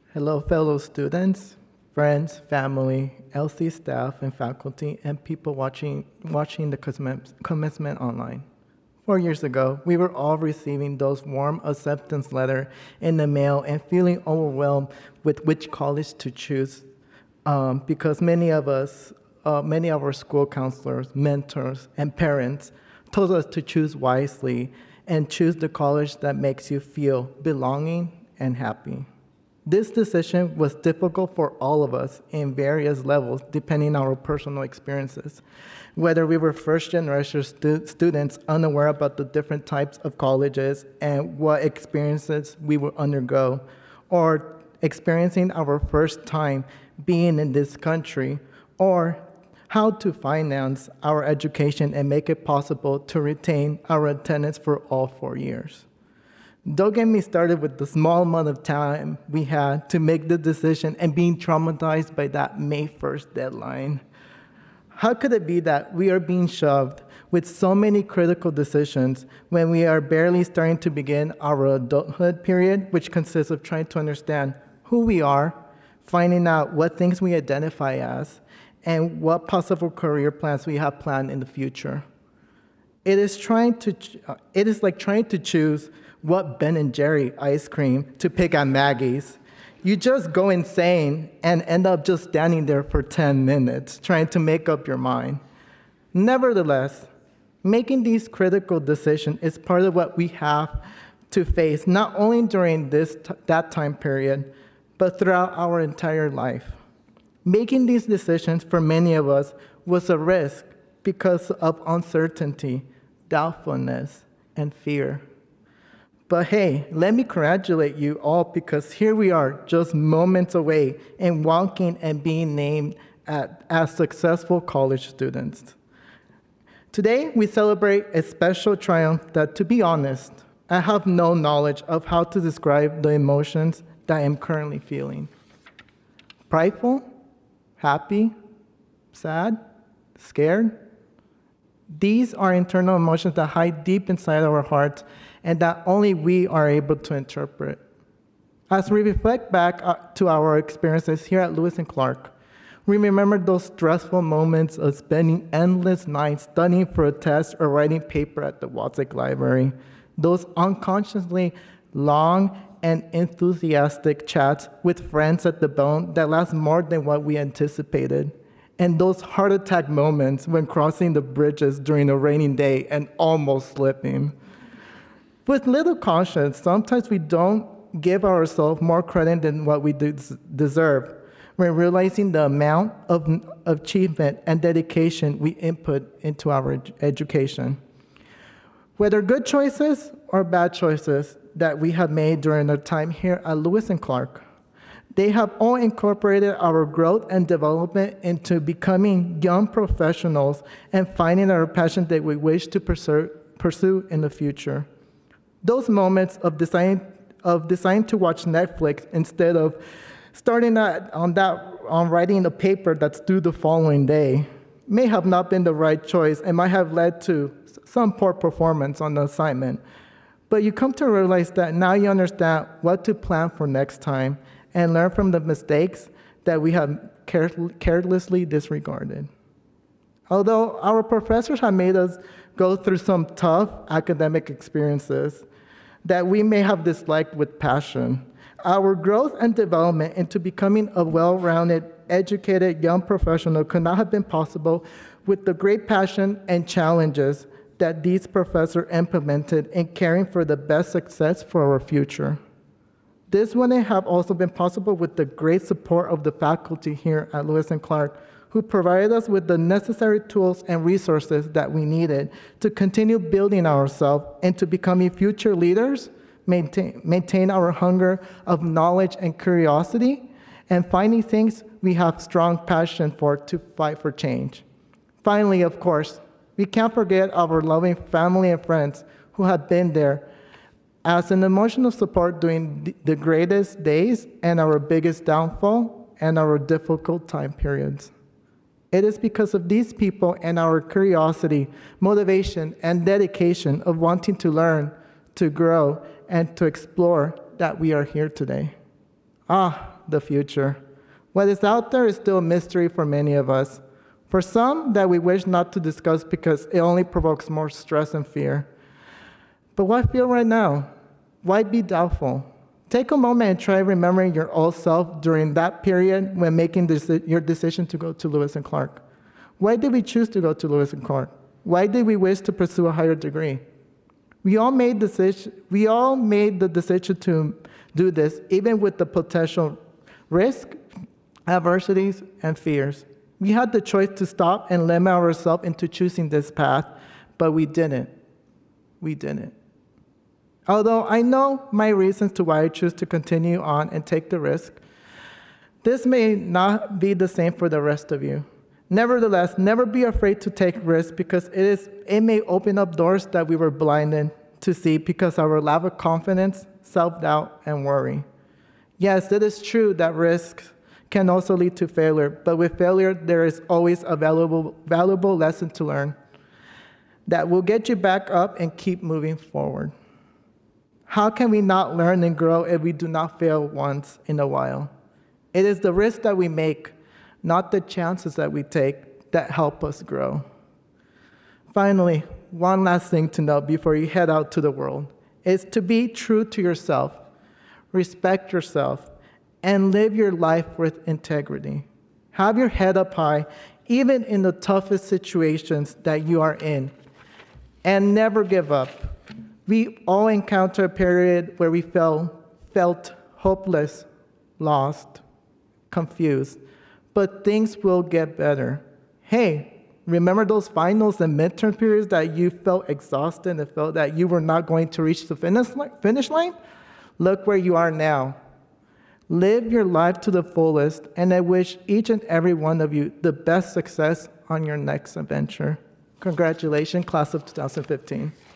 Hello, fellow students, friends, family, LC staff and faculty, and people watching the commencement online. 4 years ago, we were all receiving those warm acceptance letters in the mail and feeling overwhelmed with which college to choose because many of our school counselors, mentors, and parents told us to choose wisely and choose the college that makes you feel belonging and happy. This decision was difficult for all of us in various levels, depending on our personal experiences. Whether we were first-generation students unaware about the different types of colleges and what experiences we would undergo, or experiencing our first time being in this country, or how to finance our education and make it possible to retain our attendance for all 4 years. Don't get me started with the small amount of time we had to make the decision and being traumatized by that May 1st deadline. How could it be that we are being shoved with so many critical decisions when we are barely starting to begin our adulthood period, which consists of trying to understand who we are, finding out what things we identify as, and what possible career plans we have planned in the future? It is like trying to choose what Ben & Jerry ice cream to pick at Maggie's. You just go insane and end up just standing there for 10 minutes trying to make up your mind. Nevertheless, making these critical decisions is part of what we have to face, not only during that time period, but throughout our entire life. Making these decisions for many of us was a risk because of uncertainty, doubtfulness, and fear. But hey, let me congratulate you all because here we are, just moments away and walking and being named as successful college students. Today, we celebrate a special triumph that, to be honest, I have no knowledge of how to describe the emotions that I am currently feeling. Prideful, happy, sad, scared. These are internal emotions that hide deep inside our hearts and that only we are able to interpret. As we reflect back to our experiences here at Lewis and Clark, we remember those stressful moments of spending endless nights studying for a test or writing paper at the Watsek Library, those unconsciously long and enthusiastic chats with friends at the bone that last more than what we anticipated, and those heart attack moments when crossing the bridges during a rainy day and almost slipping. With little conscience, sometimes we don't give ourselves more credit than what we deserve when realizing the amount of achievement and dedication we input into our education. Whether good choices or bad choices that we have made during our time here at Lewis and Clark, they have all incorporated our growth and development into becoming young professionals and finding our passion that we wish to pursue in the future. Those moments of deciding to watch Netflix instead of starting on writing a paper that's due the following day may have not been the right choice and might have led to some poor performance on the assignment. But you come to realize that now you understand what to plan for next time and learn from the mistakes that we have carelessly disregarded. Although our professors have made us go through some tough academic experiences that we may have disliked with passion, our growth and development into becoming a well-rounded, educated young professional could not have been possible with the great passion and challenges that these professors implemented in caring for the best success for our future. This wouldn't have also been possible with the great support of the faculty here at Lewis and Clark, who provided us with the necessary tools and resources that we needed to continue building ourselves into becoming future leaders, maintain our hunger of knowledge and curiosity, and finding things we have strong passion for to fight for change. Finally, of course, we can't forget our loving family and friends who have been there as an emotional support during the greatest days and our biggest downfall and our difficult time periods. It is because of these people and our curiosity, motivation, and dedication of wanting to learn, to grow, and to explore that we are here today. the future. What is out there is still a mystery for many of us. For some, that we wish not to discuss because it only provokes more stress and fear. But why feel right now? Why be doubtful? Take a moment and try remembering your old self during that period when making your decision to go to Lewis and Clark. Why did we choose to go to Lewis and Clark? Why did we wish to pursue a higher degree? We all made the decision to do this, even with the potential risk, adversities, and fears. We had the choice to stop and limit ourselves into choosing this path, but we didn't. We didn't. Although I know my reasons to why I choose to continue on and take the risk, this may not be the same for the rest of you. Nevertheless, never be afraid to take risks because it may open up doors that we were blinded to see because of our lack of confidence, self-doubt, and worry. Yes, it is true that risks can also lead to failure, but with failure, there is always a valuable lesson to learn that will get you back up and keep moving forward. How can we not learn and grow if we do not fail once in a while? It is the risks that we make, not the chances that we take, that help us grow. Finally, one last thing to note before you head out to the world is to be true to yourself, respect yourself, and live your life with integrity. Have your head up high, even in the toughest situations that you are in, and never give up. We all encounter a period where we felt hopeless, lost, confused, but things will get better. Hey, remember those finals and midterm periods that you felt exhausted and felt that you were not going to reach the finish line? Look where you are now. Live your life to the fullest, and I wish each and every one of you the best success on your next adventure. Congratulations, class of 2015.